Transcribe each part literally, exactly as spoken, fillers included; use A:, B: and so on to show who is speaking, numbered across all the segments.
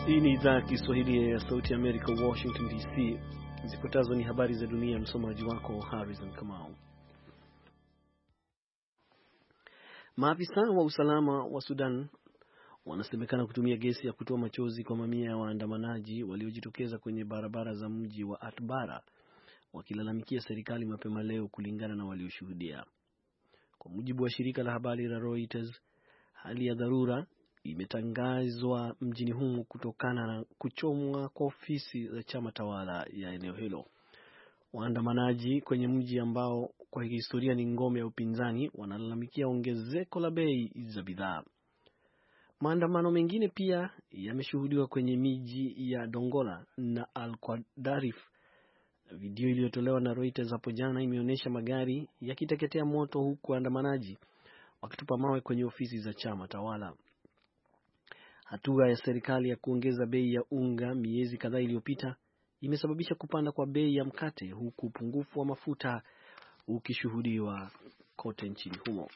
A: Hii ni idhaa ya Kiswahili ya Sauti ya Amerika, Washington D C. Zifuatazo ni habari za dunia, msomaji wako Harrison Kamau. Maafisa wa usalama wa Sudan wanasemekana kutumia gesi ya kutoa machozi kwa mamia ya waandamanaji waliojitokeza kwenye barabara za mji wa Atbara wakilalamikia serikali mapema leo, kulingana na walioshuhudia. Kwa mujibu wa shirika la habari la Reuters, hali ya dharura imetangazwa mjini humo kutokana na kuchomwa kwa ofisi za chama tawala ya eneo hilo. Waandamanaji kwenye mji ambao kwa historia ni ngome ya upinzani wanalalamikia ongezeko la bei za bidhaa. Maandamano mengine pia yameshuhudiwa kwenye miji ya Dongola na Al-Qadarif. Video iliyotolewa na Reuters hapo jana imeonyesha magari yakiteketea moto, huku waandamanaji wakitupa mawe kwenye ofisi za chama tawala. Hatua ya serikali ya kuongeza bei ya unga miezi kadhaa iliyopita imesababisha kupanda kwa bei ya mkate, huku upungufu wa mafuta ukishuhudiwa kote nchini humo.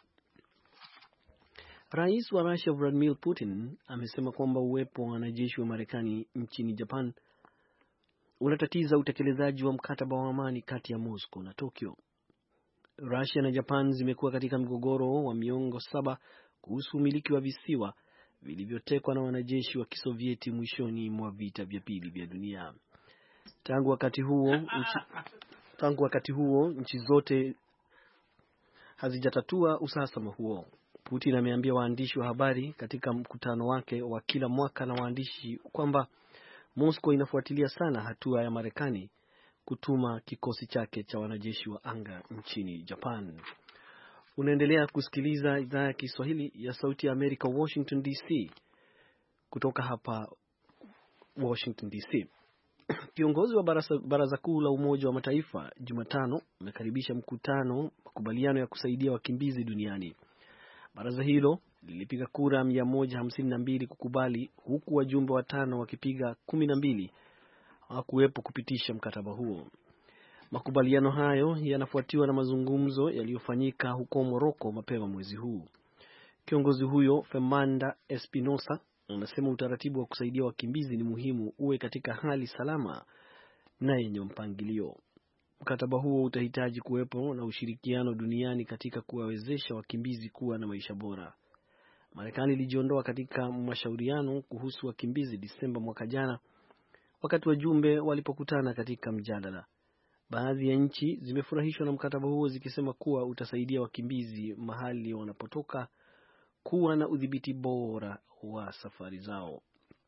A: Rais wa Russia Vladimir Putin amesema kwamba uwepo wa wanajeshi wa Marekani nchini Japan unatatiza utekelezaji wa mkataba wa amani kati ya Moscow na Tokyo. Russia na Japan zimekuwa katika mgogoro wa miongo saba kuhusu umiliki wa visiwa vilivyotekwa na wanajeshi wa Kisovieti mwishoni mwa vita vya pili vya dunia. Tangu wakati huo nchi, tangu wakati huo nchi zote hazijatatua usasama huo. Putin ameambia waandishi wa habari katika mkutano wake wa kila mwaka na waandishi kwamba Moscow inafuatilia sana hatua ya Marekani kutuma kikosi chake cha wanajeshi wa anga nchini Japan. Unaendelea kusikiliza idhaa ya Kiswahili ya Sauti ya Amerika, Washington D C, kutoka hapa Washington D C. Kiongozi wa baraza, baraza kuu la Umoja wa Mataifa Jumatano amekaribisha mkutano makubaliano ya kusaidia wakimbizi duniani. Baraza hilo lilipiga kura mia moja hamsini na mbili kukubali, huku wajumbe watano wakipiga kumi na mbili hawakuwepo kupitisha mkataba huo. Makubaliano hayo yanafuatiwa na mazungumzo yaliyofanyika huko Morocco mapema mwezi huu. Kiongozi huyo Fernanda Espinosa anasema utaratibu wa kusaidia wakimbizi ni muhimu uwe katika hali salama na yenye mpangilio. Mkataba huo utahitaji kuwepo na ushirikiano duniani katika kuwawezesha wakimbizi kuwa na maisha bora. Marekani ilijiondoa katika mashauriano kuhusu wakimbizi Disemba mwaka jana, wakati wajumbe walipokutana katika mjadala. Baadhi ya nchi zimefurahishwa na mkataba huo, zikisema kuwa utasaidia wakimbizi mahali wanapotoka kuwa na udhibiti bora wa safari zao.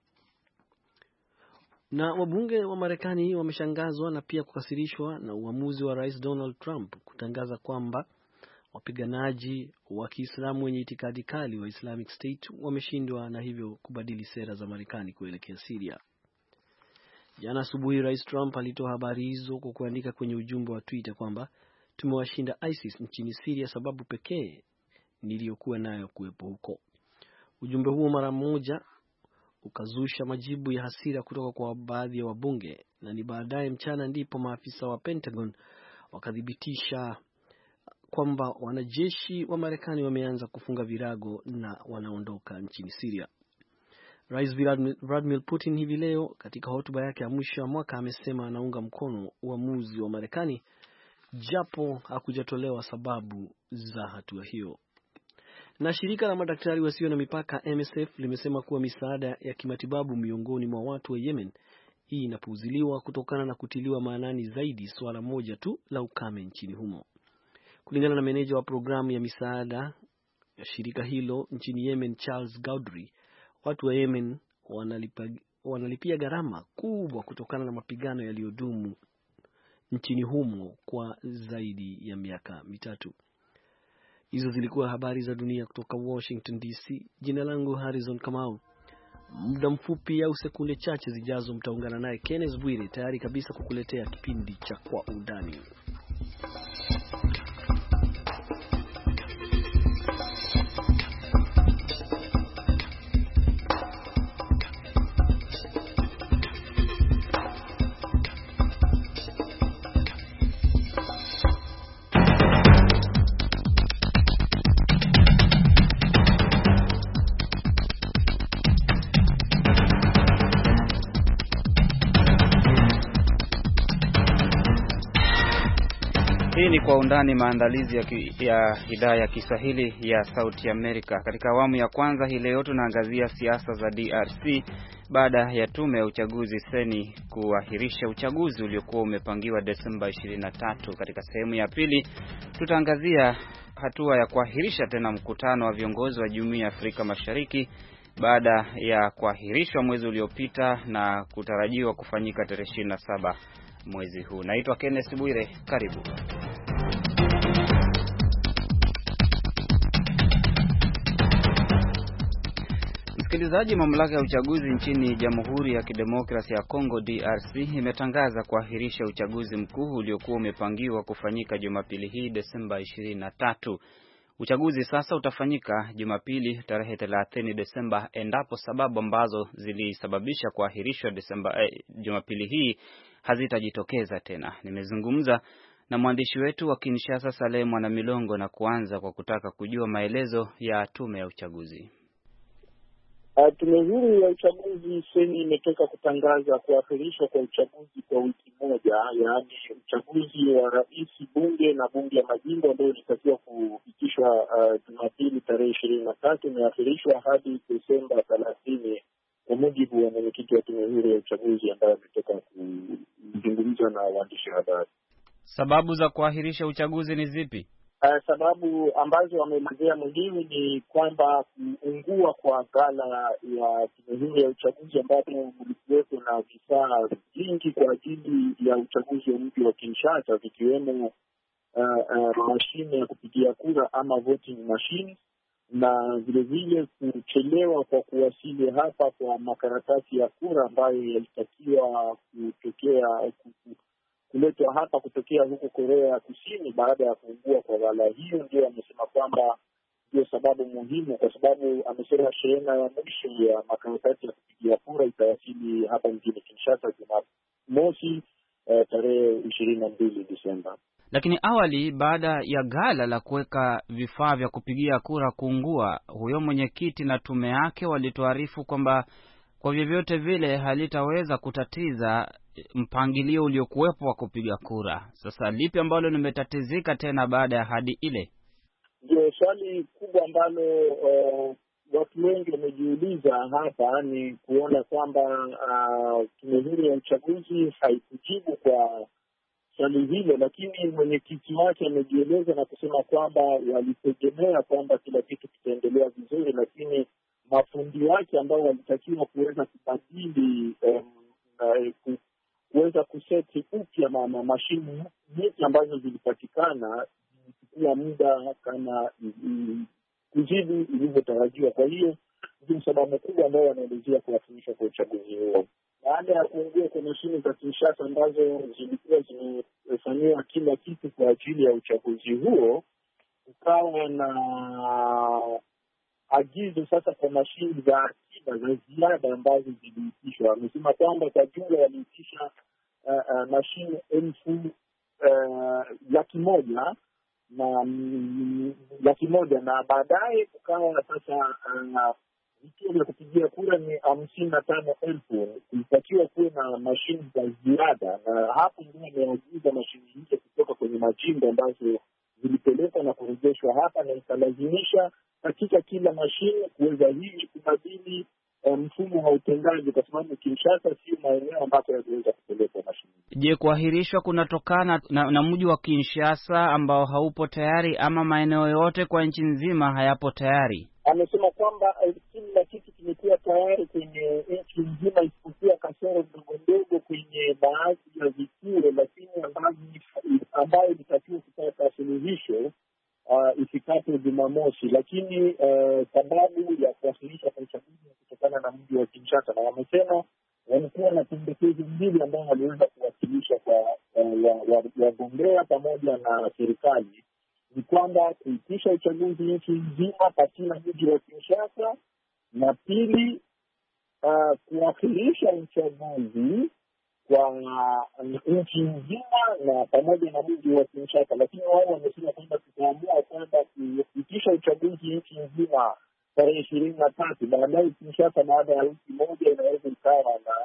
A: Na wabunge wa Marekani wameshangazwa na pia kukasirishwa na uamuzi wa Rais Donald Trump kutangaza kwamba wapiganaji wa Kiislamu wenye itikadi kali wa Islamic State wameshindwa na hivyo kubadili sera za Marekani kuelekea Syria. Jana asubuhi Rais Trump alitoa habari hizo kwa kuandika kwenye ujumbe wa Twitter kwamba tumewashinda ISIS nchini Syria, sababu pekee niliyokuwa nayo kuwepo huko. Ujumbe huo mara moja ukazusha majibu ya hasira kutoka kwa baadhi ya wabunge, na ni baadaye mchana ndipo maafisa wa Pentagon wakadhibitisha kwamba wanajeshi wa Marekani wameanza kufunga virago na wanaondoka nchini Syria. Rais Vladimir Putin hivi leo katika hotuba yake ya mwisho wa mwaka amesema anaunga mkono uamuzi wa Marekani, japo hakujatolewa sababu za hatua hiyo. Na shirika la madaktari wasio na mipaka M S F limesema kuwa misaada ya kimatibabu miongoni mwa watu wa Yemen hii inapuuziliwa kutokana na kutiliwa maanani zaidi swala moja tu la ukame nchini humo. Kulingana na meneja wa programu ya misaada ya shirika hilo nchini Yemen, Charles Gaudry, watu wa Yemen wanalipa, wanalipia gharama kubwa kutokana na mapigano yaliyodumu nchini humo kwa zaidi ya miaka mitatu. Hizo zilikuwa habari za dunia kutoka Washington D C. Jina langu Harrison Kamau. Muda mfupi au sekunde chache zijazo mtaungana naye Kenneth Bwire, tayari kabisa kukuletea kipindi cha Kwa Undani.
B: Hii ni Kwa Undani, maandalizi ya, ki, ya idhaa ya Kiswahili ya Sauti Amerika. Katika awamu ya kwanza hii leo tunaangazia siasa za D R C baada ya tume ya uchaguzi seni kuahirisha uchaguzi uliokuwa umepangiwa Desemba ishirini na tatu. Katika sehemu ya pili tutaangazia hatua ya kuahirisha tena mkutano wa viongozi wa Jumuiya ya Afrika Mashariki baada ya kuahirishwa mwezi uliopita na kutarajiwa kufanyika tarehe ishirini na saba mwezi huu. Naitwa Kenneth Bwire, karibu. Msikilizaji, mamlaka ya uchaguzi nchini Jamhuri ya Kidemokrasia ya Kongo D R C imetangaza kuahirisha uchaguzi mkuu uliokuwa umepangiwa kufanyika Jumapili hii Desemba ishirini na tatu. Uchaguzi sasa utafanyika Jumapili tarehe thelathini Desemba endapo sababu ambazo zilisababisha kuahirishwa Desemba eh, Jumapili hii hazitajitokeza tena. Nimezungumza na mwandishi wetu wa Kinshasa Saleh Mwanamilongo na kuanza kwa kutaka kujua maelezo ya tume ya uchaguzi.
C: Uh, tume huru ya uchaguzi seni imetoka kutangaza kuahirishwa kwa uchaguzi kwa wiki moja, yaani uchaguzi wa rais, bunge na bunge ya majimbo ambayo ilitakiwa kufikishwa Jumapili uh, tarehe ishirini na tatu imeahirishwa hadi Desemba thelathini kwa mujibu wa mwenyekiti wa tume huru ya uchaguzi ambaye ametoka kuzungumza na waandishi wa habari.
B: Sababu za kuahirisha uchaguzi ni zipi?
C: Uh, sababu ambazo wameelezea mwenyewe ni kwamba kuungua kwa ghala ya tume huru ya uchaguzi ambapo kulikuwepo na vifaa vingi kwa ajili ya uchaguzi wa mji wa Kinshasa, vikiwemo uh, uh, mashine ya kupigia kura ama voting machine, na vile vile kuchelewa kwa kuwasili hapa kwa makaratasi ya kura ambayo yalitakiwa kutokea kuletwa hapa kutokea huko Korea ya Kusini baada ya kuungua kwa ghala hiyo. Ndio amesema kwamba ndio sababu muhimu, kwa sababu amesema shehena ya mwisho ya makaratasi ya kupigia kura itawasili hapa mjini Kinshasa Jumamosi eh, tarehe ishirini na mbili Desemba.
B: Lakini awali, baada ya ghala la kuweka vifaa vya kupigia kura kuungua, huyo mwenyekiti na tume yake walituarifu kwamba kwa vyovyote vile halitaweza kutatiza mpangilio uliokuwepo wa kupiga kura. Sasa lipi ambalo limetatizika tena baada ya ahadi ile?
C: Ndio swali kubwa ambalo uh, watu wengi wamejiuliza hapa, ni kuona kwamba uh, tume huru ya uchaguzi haikujibu kwa swali hilo, lakini mwenyekiti wake amejieleza na kusema kwamba walitegemea kwamba kila kitu kitaendelea vizuri, lakini mafundi wake ambao walitakiwa kuweza kubadili um, uh, kuweza kuseti upya na mashine nyingi ambazo zilipatikana zilichukua muda kama kuzidi ilivyotarajiwa. Kwa hiyo ndio sababu kubwa ambayo wanaelezea kuahirisha kwa uchaguzi huo. Baada ya kuongea kwa mashine za Kinshasa ambazo zilikuwa zimefanyiwa kila kitu kwa ajili ya uchaguzi huo, ukawa na agizo sasa kwa mashine za akiba za ziada ambazo ziliitishwa. Amesema kwamba kwa jumla waliitisha uh, uh, mashine elfu uh, laki moja na um, laki moja na baadaye kukawa sasa vituo uh, vya kupigia kura ni hamsini na tano elfu. Kulitakiwa kuwe na mashine za ziada, na hapo ndio ameagiza mashine hizo kutoka kwenye majimbo ambazo zilipelekwa na kurejeshwa hapa, na ikalazimisha katika kila mashine kuweza hivi kubadili mfumo um, wa utendaji, kwa sababu Kinshasa sio maeneo ambapo yanaweza kupelekwa mashine. Je, kuahirishwa kunatokana na, na mji wa Kinshasa ambao haupo tayari ama maeneo yote kwa nchi nzima hayapo tayari? Amesema kwamba kila kitu kimekuwa tayari kwenye nchi nzima isipokuwa kasoro ndogo ndogo kwenye baadhi ya vituo, lakini ambayo ilitakiwa kupata suluhisho Uh, ifikapo Jumamosi, lakini uh, sababu ya kuwasilisha kwa uchaguzi ni kutokana na mji wa Kinshasa, na wamesema walikuwa na pendekezo mbili ambao waliweza kuwasilisha kwa wagombea uh, pamoja na serikali, ni kwamba kuitisha uchaguzi nchi nzima pasina mji wa Kinshasa, na pili uh, kuwakilisha uchaguzi kwa nchi nzima na pamoja na mji wa Kinshasa. Lakini wao wamesema kwamba tutaamua kwamba kuitisha uchaguzi nchi nzima tarehe ishirini na tatu, baadaye Kinshasa baada ya wiki moja inaweza ikawa na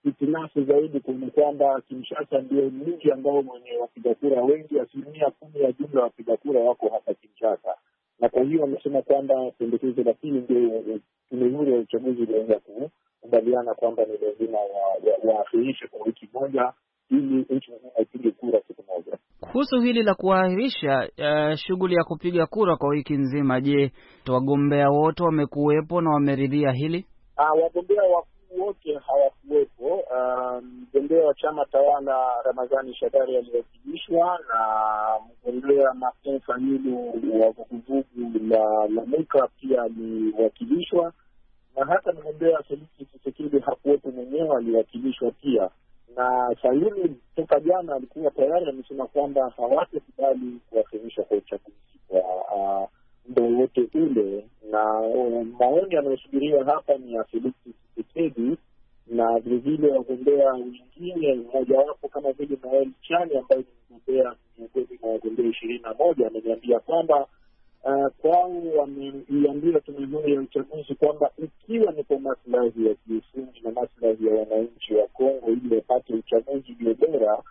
C: itinafu zaidi kuona kwamba Kinshasa ndio mji ambao mwenye wapiga kura wengi, asilimia kumi ya jumla wapiga kura wako hapa Kinshasa, na kwa hiyo wamesema kwamba pendekezo la pili ndio tume huru ya uchaguzi iliweza kukubaliana kwamba ni lazima waahirishe kwa wiki moja ili nchi nzima ipige kura siku moja.
B: Kuhusu hili la kuahirisha uh, shughuli ya kupiga kura kwa wiki nzima, je, wagombea wote wamekuwepo na wameridhia hili?
C: Ah, wagombea wakuu wote hawakuwepo. Mgombea um, wa chama tawala Ramadhani Shadari aliwakilishwa na mgombea Martin Fayulu wa vuguvugu la Lamuka pia aliwakilishwa, na hata mgombea Felix Tshisekedi hakuwepo mwenyewe, aliwakilishwa pia. Na Fayulu toka jana alikuwa tayari amesema kwamba hawatakubali kuahirisha kwa uchaguzi kwa uh, muda wote ule, na uh, maoni yanayosubiriwa hapa ni ya Felix Tshisekedi na vilevile wagombea wengine, mmoja wapo kama vile Noel Chani ambaye ni mgombea miongoni mwa wagombea ishirini na moja ameniambia kwamba Uh, kwao wameiambia tume huru ya uchaguzi kwamba ikiwa ni kwa maslahi ya kiufundi na maslahi ya wananchi wa Kongo ili wapate uchaguzi ulio bora,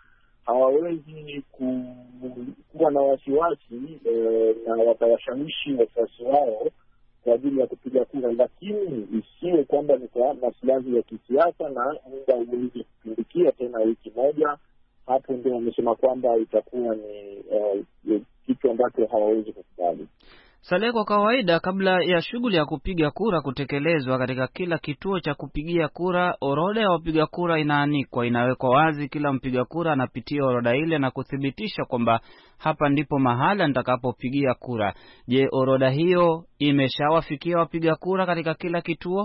C: hawawezi ku, kuwa na wasiwasi eh, na watawashawishi wafuasi wao kwa ajili ya kupiga kura, lakini isiwe kwamba ni kwa maslahi ya kisiasa na muda uweze kupindikia tena wiki moja. Hapo ndio wamesema kwamba itakuwa ni uh, kitu ambacho hawawezi kukubali.
B: Saleh, kwa kawaida kabla ya shughuli ya kupiga kura kutekelezwa katika kila kituo cha kupigia kura, orodha ya wapiga kura inaanikwa, inawekwa wazi, kila mpiga kura anapitia orodha ile na kuthibitisha kwamba hapa ndipo mahala nitakapopigia kura. Je, orodha hiyo imeshawafikia wapiga kura katika kila kituo?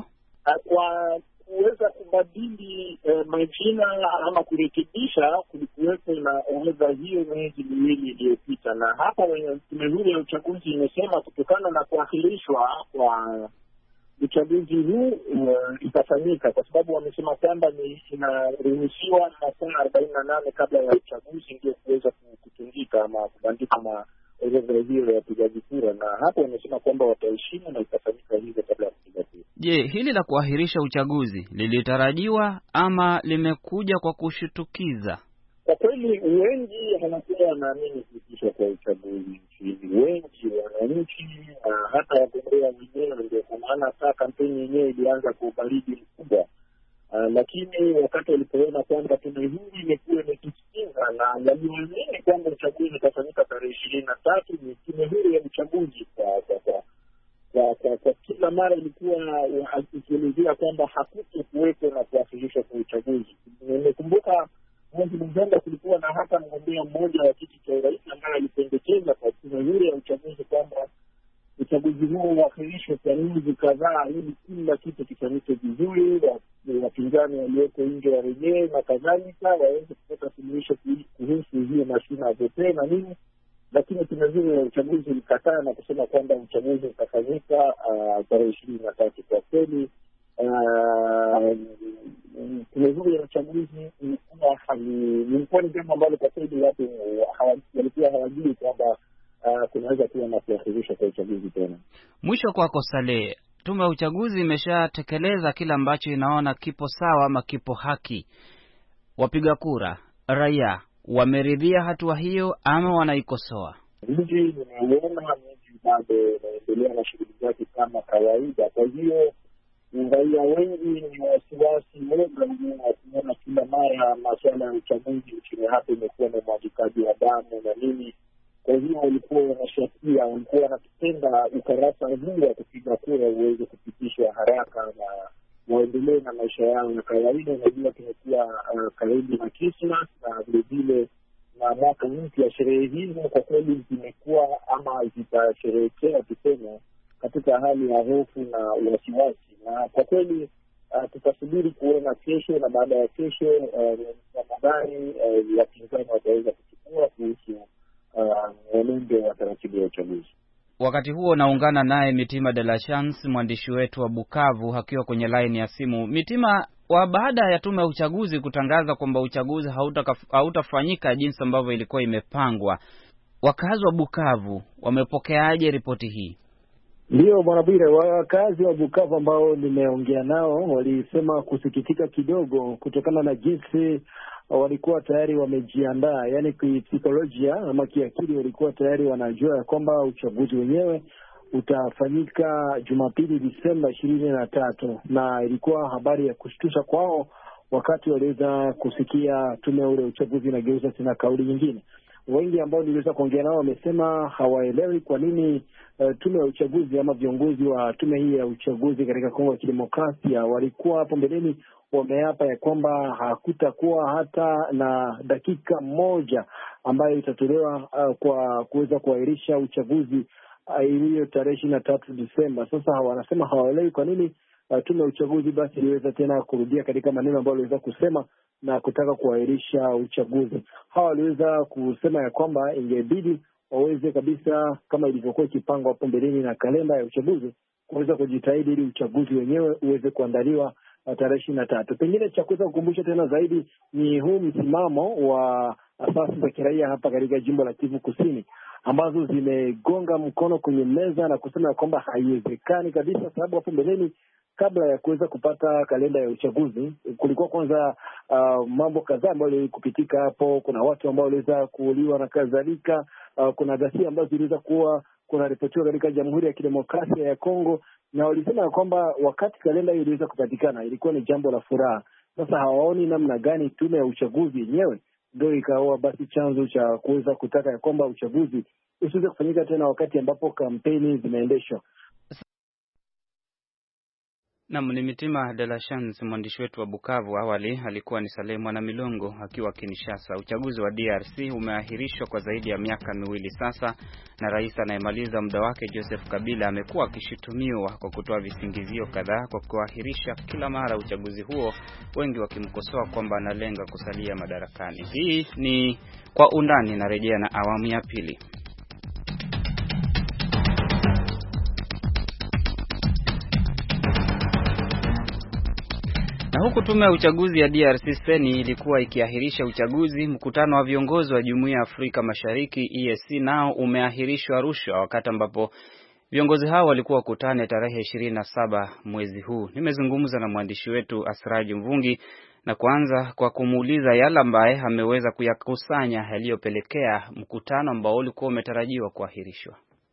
C: Kwa kuweza kubadili eh, majina ama kurekebisha, kulikuwepo na orodha hiyo miezi miwili iliyopita, na hapa wenye tume huru ya uchaguzi imesema kutokana na kuahirishwa kwa uchaguzi huu uh, itafanyika, kwa sababu wamesema kwamba ni inaruhusiwa masaa arobaini na nane kabla ya uchaguzi ndio kuweza kutungika ama kubandika na orodha hiyo ya wapigaji kura, na hapo wamesema kwamba wataheshimu na itafanyika hivyo kabla ya kupiga kura.
B: Je, hili la kuahirisha uchaguzi lilitarajiwa ama limekuja kwa kushutukiza?
C: Kwa kweli wengi wanakuwa wanaamini kuitishwa kwa uchaguzi nchini, wengi wananchi na hata wagombea wenyewe, ndio kwa maana saa kampeni yenyewe ilianza kwa ubaridi mkubwa. Uh, lakini wakati walipoona kwamba tume hii imekuwa imekisikiza na waliamini kwamba uchaguzi utafanyika tarehe ishirini na tatu, ni tume huru ya uchaguzi kwa kwa kwa kwa, kwa, kwa kila mara ilikuwa ikielezea kwamba hakutokuwepo na kuahirishwa kwa uchaguzi. Nimekumbuka mwezi Novemba kulikuwa na hata mgombea mmoja wa kiti cha urais ambaye alipendekeza kwa tume huru ya uchaguzi kwamba uchaguzi huo uahirishwe kwa miezi kadhaa ili kila kitu kifanyike vizuri, wapinzani walioko nje warejee na kadhalika, waweze kupata suluhisho kuhusu hiyo mashina zote na nini. Lakini tume huru ya uchaguzi ilikataa na kusema kwamba uchaguzi utafanyika tarehe ishirini na tatu. Kwa kweli tume huru ya uchaguzi ilikuwa ni jambo ambalo kwa kweli watu walikuwa hawajui kwamba Uh, kunaweza kuwa na kuahirisha kwa uchaguzi tena.
B: Mwisho kwako Saleh, tume ya uchaguzi imeshatekeleza kila ambacho inaona kipo sawa ama kipo haki. Wapiga kura, raia, wameridhia hatua hiyo ama wanaikosoa?
C: Mji nimeona mji bado unaendelea na shughuli zake kama kawaida. Kwa hiyo raia wengi ni wasiwasi woga kuona kila mara masuala ya uchaguzi nchini hapa imekuwa na mwagikaji wa damu na nini. Kwa hiyo walikuwa wanashakia, walikuwa wanapenda ukarasa huu wa kupiga kura uweze kupitishwa haraka na waendelee na maisha yao ya kawaida. Unajua tumekuwa uh, karibu na Christmas na vilevile na mwaka mpya. Sherehe hizo kwa kweli zimekuwa ama zitasherehekea tuseme katika hali ya hofu na wasiwasi, na kwa kweli uh, tutasubiri kuona kesho na baada ya kesho namna gani uh, wapinzani wataweza kuchukua kuhusu mwenendo wa taratibu ya uchaguzi.
B: Wakati huo naungana naye Mitima de la Chance, mwandishi wetu wa Bukavu, akiwa kwenye line ya simu. Mitima, wa baada ya tume ya uchaguzi kutangaza kwamba uchaguzi hautafanyika jinsi ambavyo ilikuwa imepangwa, wakazi wa Bukavu wamepokeaje ripoti hii?
C: Ndio bwana Bwire, wakazi wa Bukavu ambao nimeongea nao walisema kusikitika kidogo kutokana na jinsi walikuwa tayari wamejiandaa, yani kisaikolojia ama kiakili walikuwa tayari wanajua ya kwamba uchaguzi wenyewe utafanyika Jumapili Disemba ishirini na tatu, na ilikuwa habari ya kushtusha kwao wakati waliweza kusikia tume ule uchaguzi na geuza tena kauli nyingine. Wengi ambao niliweza kuongea nao wamesema hawaelewi kwa nini uh, tume ya uchaguzi ama viongozi wa tume hii ya uchaguzi katika Kongo ya Kidemokrasia walikuwa hapo mbeleni wameapa ya kwamba hakutakuwa hata na dakika moja ambayo itatolewa uh, kwa kuweza kuahirisha uchaguzi iliyo uh, tarehe ishirini na tatu Disemba. Sasa wanasema hawaelewi kwa nini uh, tume ya uchaguzi basi iliweza tena kurudia katika maneno ambayo waliweza kusema na kutaka kuahirisha uchaguzi. Hawa waliweza kusema ya kwamba ingebidi waweze kabisa kama ilivyokuwa ikipangwa hapo mbeleni na kalenda ya uchaguzi kuweza kujitahidi ili uchaguzi wenyewe uweze kuandaliwa tarehe ishirini na tatu. Pengine cha kuweza kukumbusha tena zaidi ni huu msimamo wa asasi za kiraia hapa katika jimbo la Kivu Kusini ambazo zimegonga mkono kwenye meza na kusema kwamba haiwezekani kabisa, sababu hapo mbeleni kabla ya kuweza kupata kalenda ya uchaguzi kulikuwa kwanza uh, mambo kadhaa ambayo yalikupitika hapo. Kuna watu ambao waliweza kuuliwa na kadhalika. Uh, kuna ghasia ambazo ziliweza kuwa kuna ripotiwa katika Jamhuri ya Kidemokrasia ya Kongo, na walisema kwamba wakati kalenda hiyo iliweza kupatikana ilikuwa ni jambo la furaha. Sasa hawaoni namna gani tume ya uchaguzi yenyewe ndio ikawa basi chanzo cha kuweza kutaka ya kwamba uchaguzi usiweze kufanyika tena wakati ambapo kampeni zinaendeshwa.
B: Naam, ni Mitima de la Chance, mwandishi wetu wa Bukavu. Awali alikuwa ni Saleh Mwana Milongo akiwa Kinshasa. Uchaguzi wa D R C umeahirishwa kwa zaidi ya miaka miwili sasa, na rais anayemaliza muda wake Joseph Kabila amekuwa akishutumiwa kwa kutoa visingizio kadhaa kwa kuahirisha kila mara uchaguzi huo, wengi wakimkosoa kwamba analenga kusalia madarakani. Hii ni Kwa Undani, na rejea na awamu ya pili. Na huku tume ya uchaguzi ya D R C Seni ilikuwa ikiahirisha uchaguzi, mkutano wa viongozi wa Jumuiya ya Afrika Mashariki E A C nao umeahirishwa Arusha, wakati ambapo viongozi hao walikuwa kukutana tarehe ishirini na saba mwezi huu. Nimezungumza na mwandishi wetu Asraji Mvungi na kuanza kwa kumuuliza yale ambaye ameweza kuyakusanya yaliyopelekea mkutano ambao ulikuwa umetarajiwa kuahirishwa.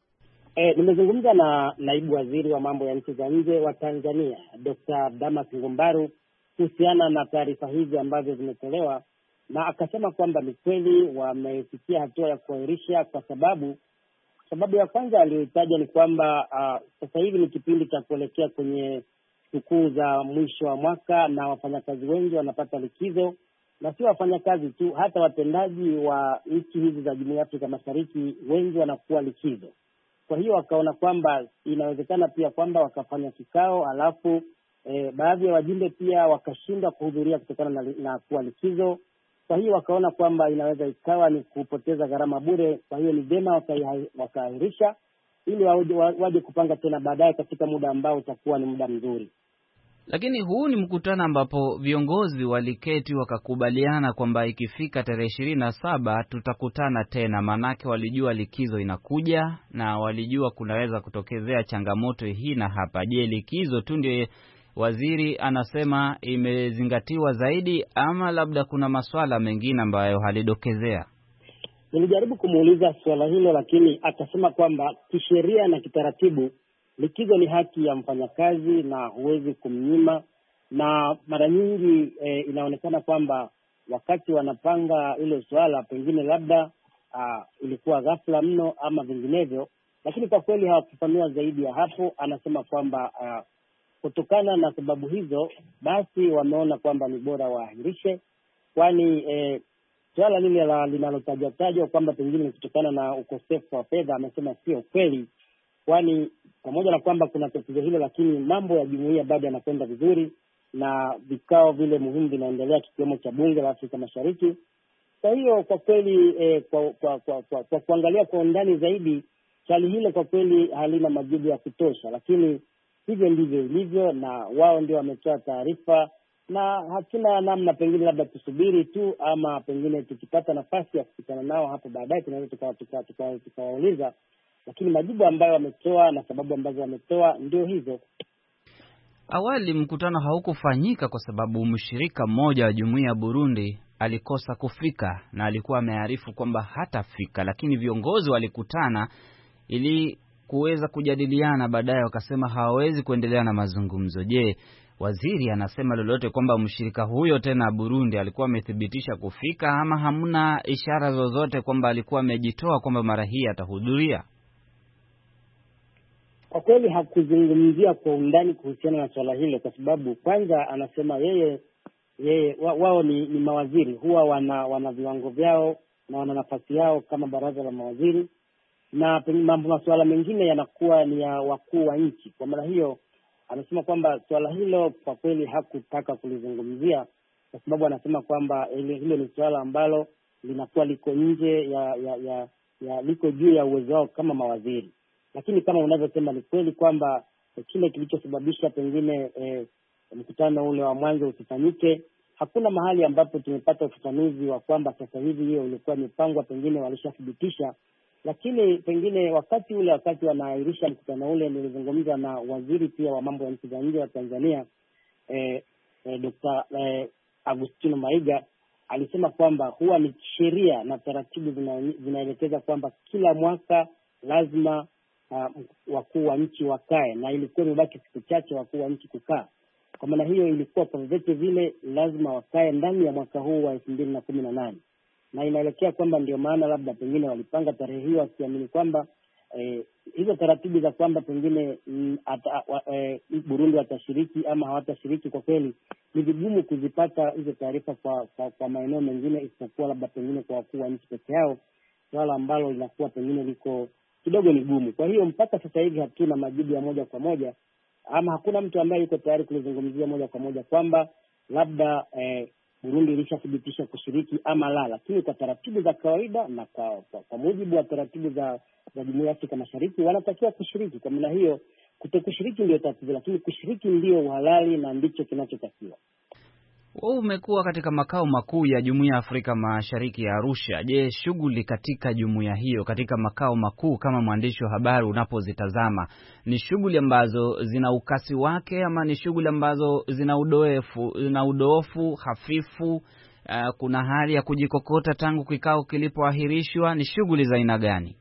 D: E, nimezungumza na naibu waziri wa mambo ya nchi za nje wa Tanzania Doctor Damas Ngumbaru kuhusiana na taarifa hizi ambazo zimetolewa, na akasema kwamba ni kweli wamefikia hatua ya kuahirisha kwa sababu sababu ya kwanza aliyotaja ni kwamba uh, sasa hivi ni kipindi cha kuelekea kwenye sikukuu za mwisho wa mwaka na wafanyakazi wengi wanapata likizo, na si wafanyakazi tu, hata watendaji wa nchi hizi za Jumuiya ya Afrika Mashariki wengi wanakuwa likizo. Kwa hiyo wakaona kwamba inawezekana pia kwamba wakafanya kikao alafu e, baadhi ya wajumbe pia wakashindwa kuhudhuria kutokana na, na kuwa likizo. Kwa hiyo wakaona kwamba inaweza ikawa ni kupoteza gharama bure. Kwa hiyo ni vyema wakaahirisha ili waje, waje kupanga tena baadaye katika muda ambao utakuwa ni muda mzuri.
B: Lakini huu ni mkutano ambapo viongozi waliketi wakakubaliana kwamba ikifika tarehe ishirini na saba tutakutana tena, manake walijua likizo inakuja na walijua kunaweza kutokezea changamoto hii na hapa. Je, likizo tu ndio waziri anasema imezingatiwa zaidi, ama labda kuna masuala mengine ambayo halidokezea?
D: Nilijaribu kumuuliza swala hilo, lakini akasema kwamba kisheria na kitaratibu likizo ni haki ya mfanyakazi na huwezi kumnyima, na mara nyingi e, inaonekana kwamba wakati wanapanga ile swala pengine labda a, ilikuwa ghafla mno ama vinginevyo, lakini kwa kweli hawakufanua zaidi ya hapo. Anasema kwamba a, kutokana na sababu hizo basi wameona kwamba ni bora waahirishe, kwani e, swala lile linalotajwa tajwa kwamba pengine ni kutokana na ukosefu wa fedha, amesema sio kweli, kwani pamoja na kwamba kuna tatizo hilo, lakini mambo ya jumuiya bado yanakwenda vizuri na vikao vile muhimu vinaendelea, kikiwemo cha bunge la Afrika Mashariki. Kwa hiyo kwa kweli eh, kwa, kwa, kwa, kwa, kwa kuangalia kwa undani zaidi swali hilo kwa kweli halina majibu ya kutosha, lakini hivyo ndivyo ilivyo na wao ndio wametoa taarifa, na hatuna namna, pengine labda tusubiri tu, ama pengine tukipata nafasi ya kukutana nao hapo baadaye tunaweza tukawauliza lakini majibu ambayo wametoa na sababu ambazo wametoa ndio hizo.
B: Awali mkutano haukufanyika kwa sababu mshirika mmoja wa jumuiya ya Burundi alikosa kufika na alikuwa amearifu kwamba hatafika, lakini viongozi walikutana ili kuweza kujadiliana, baadaye wakasema hawawezi kuendelea na mazungumzo. Je, waziri anasema lolote kwamba mshirika huyo tena Burundi alikuwa amethibitisha kufika, ama hamna ishara zozote kwamba alikuwa amejitoa kwamba mara hii atahudhuria?
D: Kwa kweli hakuzungumzia kwa undani kuhusiana na swala hilo, kwa sababu kwanza anasema yeye yeye wa, wao ni, ni mawaziri, huwa wana wana viwango vyao na wana nafasi yao kama baraza la mawaziri, na mambo masuala mengine yanakuwa ni ya wakuu wa nchi. Kwa maana hiyo anasema kwamba swala hilo kwa kweli hakutaka kulizungumzia, kwa sababu anasema kwamba hilo ni swala ambalo linakuwa liko nje ya ya, ya, ya liko juu ya uwezo wao kama mawaziri. Lakini kama unavyosema ni kweli kwamba kile kilichosababisha pengine eh, mkutano ule wa mwanzo usifanyike, hakuna mahali ambapo tumepata ufafanuzi wa kwamba sasa hivi hiyo ilikuwa imepangwa, pengine walishathibitisha. Lakini pengine wakati ule wakati wanaahirisha mkutano ule, nilizungumza na waziri pia wa mambo ya nchi za nje wa Tanzania eh, eh, Dokta eh, Agustino Maiga, alisema kwamba huwa ni sheria na taratibu zinaelekeza kwamba kila mwaka lazima Uh, wakuu wa nchi wakae, na ilikuwa imebaki siku chache wakuu wa nchi kukaa. Kwa maana hiyo ilikuwa kwa vyote vile lazima wakae ndani ya mwaka huu wa elfu mbili na kumi na nane, na inaelekea kwamba ndio maana labda pengine walipanga tarehe hiyo wakiamini kwamba eh, hizo taratibu za kwamba pengine mm, ata, wa, eh, Burundi watashiriki ama hawatashiriki, kwa kweli ni vigumu kuzipata hizo taarifa kwa, kwa, kwa maeneo mengine isipokuwa labda pengine kwa wakuu wa nchi peke yao, swala ambalo linakuwa pengine liko kidogo ni gumu. Kwa hiyo mpaka sasa hivi hatuna majibu ya moja kwa moja, ama hakuna mtu ambaye yuko tayari kulizungumzia moja kwa moja kwamba labda eh, Burundi ilishathibitisha kushiriki ama la. Lakini kwa taratibu za kawaida na kwa, kwa, kwa mujibu wa taratibu za za Jumuiya ya Afrika Mashariki wanatakiwa kushiriki. Kwa maana hiyo kutokushiriki ndio tatizo, lakini kushiriki ndio uhalali na ndicho kinachotakiwa.
B: Wewe umekuwa katika makao makuu ya Jumuiya ya Afrika Mashariki ya Arusha. Je, shughuli katika jumuiya hiyo katika makao makuu kama mwandishi wa habari unapozitazama, ni shughuli ambazo zina ukasi wake ama ni shughuli ambazo zina udoefu, zina udoofu hafifu? Uh, kuna hali ya kujikokota tangu kikao kilipoahirishwa? Ni shughuli za aina gani?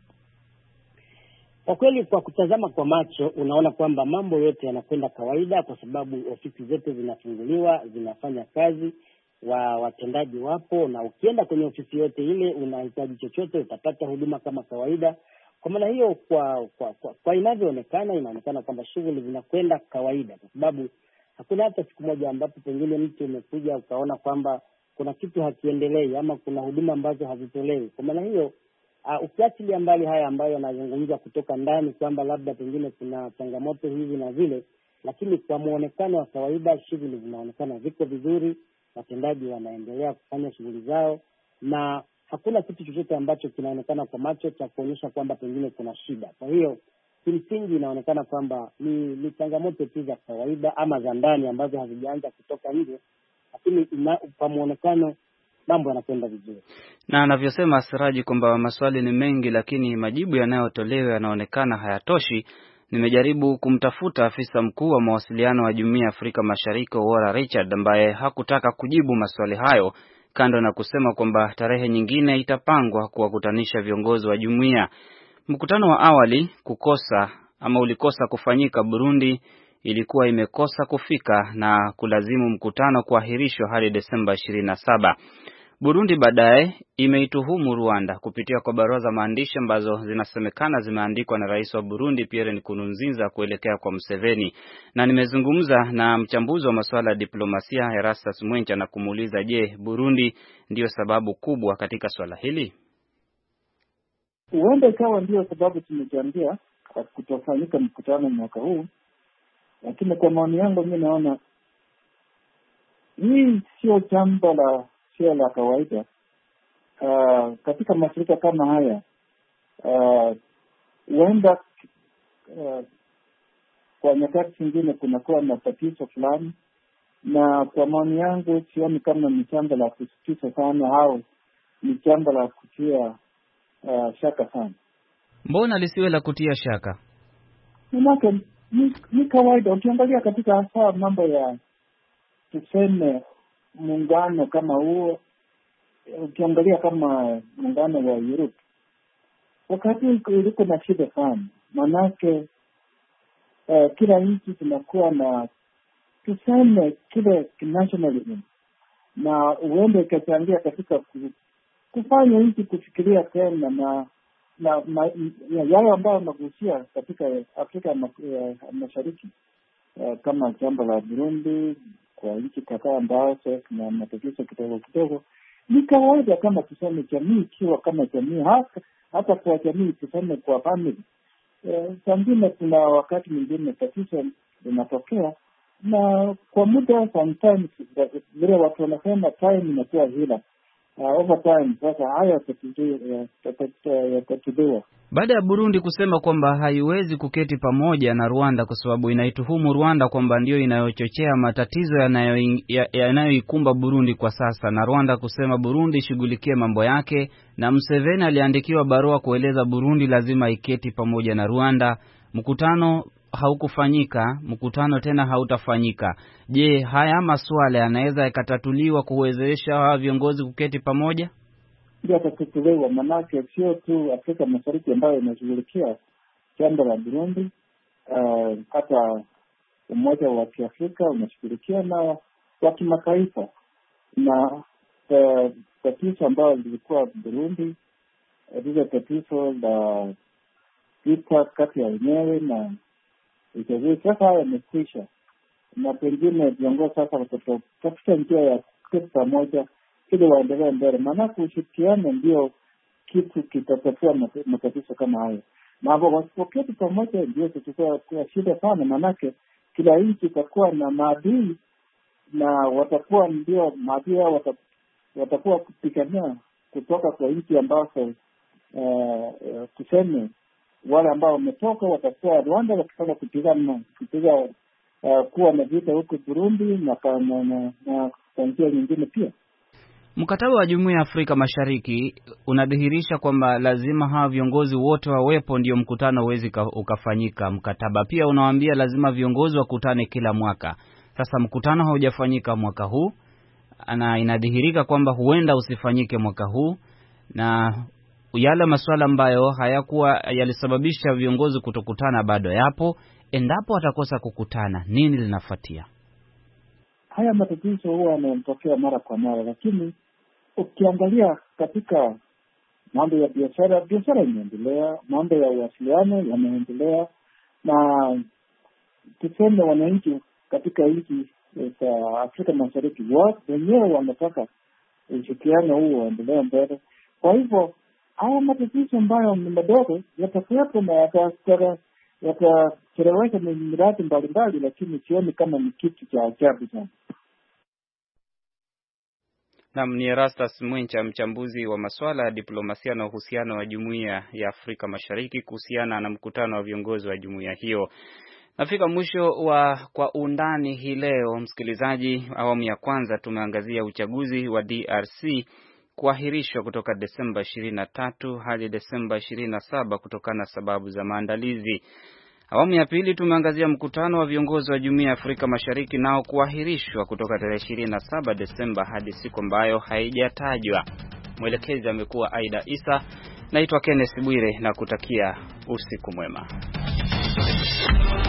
D: Kwa kweli kwa kutazama kwa macho unaona kwamba mambo yote yanakwenda kawaida, kwa sababu ofisi zote zinafunguliwa, zinafanya kazi, wa watendaji wapo, na ukienda kwenye ofisi yote ile unahitaji chochote utapata huduma kama kawaida. Kwa maana hiyo kwa kwa, kwa, kwa inavyoonekana inaonekana kwamba shughuli zinakwenda kawaida, kwa sababu hakuna hata siku moja ambapo pengine mtu umekuja ukaona kwamba kuna kitu hakiendelei ama kuna huduma ambazo hazitolewi. Kwa maana hiyo Uh, ukiachilia mbali haya ambayo yanazungumzwa kutoka ndani kwamba labda pengine kuna changamoto hizi na vile, lakini kwa muonekano wa kawaida shughuli zinaonekana ziko vizuri, watendaji wanaendelea kufanya shughuli zao, na hakuna kitu chochote ambacho kinaonekana kwa macho cha kuonyesha kwamba pengine kuna shida. Kwa hiyo kimsingi inaonekana kwamba ni, ni changamoto tu za kawaida ama za ndani ambazo hazijaanza kutoka nje, lakini kwa muonekano mambo yanakwenda vizuri.
B: Na anavyosema Siraji kwamba maswali ni mengi lakini majibu yanayotolewa yanaonekana hayatoshi, nimejaribu kumtafuta afisa mkuu wa mawasiliano wa Jumuiya ya Afrika Mashariki Owora Richard, ambaye hakutaka kujibu maswali hayo, kando na kusema kwamba tarehe nyingine itapangwa kuwakutanisha viongozi wa jumuiya. Mkutano wa awali kukosa ama ulikosa kufanyika, Burundi ilikuwa imekosa kufika na kulazimu mkutano kuahirishwa hadi Desemba ishirini na saba. Burundi baadaye imeituhumu Rwanda kupitia kwa barua za maandishi ambazo zinasemekana zimeandikwa na Rais wa Burundi Pierre Nkurunziza kuelekea kwa Museveni. Na nimezungumza na mchambuzi wa masuala ya diplomasia Erastus Mwencha na kumuuliza, je, Burundi ndiyo sababu kubwa katika swala hili?
C: Huenda ikawa ndio sababu tumejiambia kutofanyika mkutano mwaka huu, lakini kwa maoni yangu mimi naona hii sio jambo la sio la kawaida. Uh, katika mashirika kama haya huenda uh, uh, kwa nyakati zingine kunakuwa na tatizo fulani, na kwa maoni yangu sioni kama ni jambo la kusikiza sana au ni jambo la kutia uh, shaka sana.
B: Mbona lisiwe la kutia shaka?
C: Manake ni, ni kawaida. Ukiangalia katika hasa mambo ya tuseme muungano kama huo, ukiangalia kama muungano wa Europe, wakati uliko na shida sana, manake uh, kila nchi zinakuwa na tuseme kile nationalism, na uende ikachangia katika kufanya nchi kufikiria tena na na, na yale ambayo nagusia katika Afrika Mashariki, uh, kama jambo la Burundi, kwa nchi kadhaa ambazo na matatizo kidogo kidogo. Ni kawaida kama tuseme jamii ikiwa kama jamii, hata hata kwa jamii tuseme kwa family, uh, sangine kuna wakati mwingine tatizo linatokea, na kwa muda sometimes vile watu wanasema time inakuwa hila. Uh, over time sasa haya yatatuliwa.
B: Baada ya Burundi kusema kwamba haiwezi kuketi pamoja na Rwanda kwa sababu inaituhumu Rwanda kwamba ndio inayochochea matatizo yanayoikumba ya Burundi kwa sasa, na Rwanda kusema Burundi ishughulikie mambo yake, na Museveni aliandikiwa barua kueleza Burundi lazima iketi pamoja na Rwanda, mkutano haukufanyika, mkutano tena hautafanyika. Je, haya masuala yanaweza yakatatuliwa kuwezesha hawa viongozi kuketi pamoja?
C: Ndio yatatuliwa, manake sio tu Afrika Mashariki ambayo inashughulikia jambo la Burundi, uh, hata Umoja wa Kiafrika unashughulikia na wa kimataifa. Na tatizo ambayo lilikuwa Burundi, lile tatizo la vita kati ya wenyewe na Italia, sasa haya yamekwisha, na pengine viongozi sasa watatafuta njia ya kuketi pamoja ili waendelee mbele. Maanake ushirikiano ndio kitu kitatatua matatizo kama hayo, na wasipoketi pamoja ndio tutakuwa kwa shida sana. Maanake kila nchi itakuwa na maadui, na watakuwa ndio maadui hao watakuwa kupigania kutoka kwa nchi ambazo uh, uh, tuseme wale ambao wametoka watakuwa Rwanda wakitaka kupigana kupiga uh, kuwa na vita huko Burundi na na na njia nyingine pia.
B: Mkataba wa Jumuiya ya Afrika Mashariki unadhihirisha kwamba lazima hawa viongozi wote wawepo ndio mkutano uweze ukafanyika. Mkataba pia unawaambia lazima viongozi wakutane kila mwaka. Sasa mkutano haujafanyika mwaka huu, na inadhihirika kwamba huenda usifanyike mwaka huu, na yale masuala ambayo hayakuwa yalisababisha viongozi kutokutana bado yapo. Endapo watakosa kukutana, nini linafuatia?
C: Haya matatizo huwa yanatokea mara kwa mara, lakini ukiangalia katika mambo ya biashara, biashara inaendelea, mambo ya uwasiliano yanaendelea, na tuseme wananchi katika nchi za Afrika Mashariki wote wenyewe wanataka ushirikiano huu uendelee mbele. Kwa hivyo haya matatizo ambayo ni madogo yatakuwepo na yatachelewesha miradi mbalimbali, lakini sioni kama ni kitu cha ajabu sana.
B: Naam, ni Erastus Mwencha, mchambuzi wa masuala ya diplomasia na uhusiano wa Jumuiya ya Afrika Mashariki kuhusiana na mkutano wa viongozi wa jumuiya hiyo. Nafika mwisho wa Kwa Undani hii leo. Msikilizaji, awamu ya kwanza tumeangazia uchaguzi wa D R C kuahirishwa kutoka Desemba ishirini na tatu hadi Desemba ishirini na saba kutokana na sababu za maandalizi. Awamu ya pili tumeangazia mkutano wa viongozi wa Jumuiya ya Afrika Mashariki nao kuahirishwa kutoka tarehe ishirini na saba Desemba hadi siku ambayo haijatajwa. Mwelekezi amekuwa Aida Isa. Naitwa Kenneth Bwire na kutakia usiku mwema.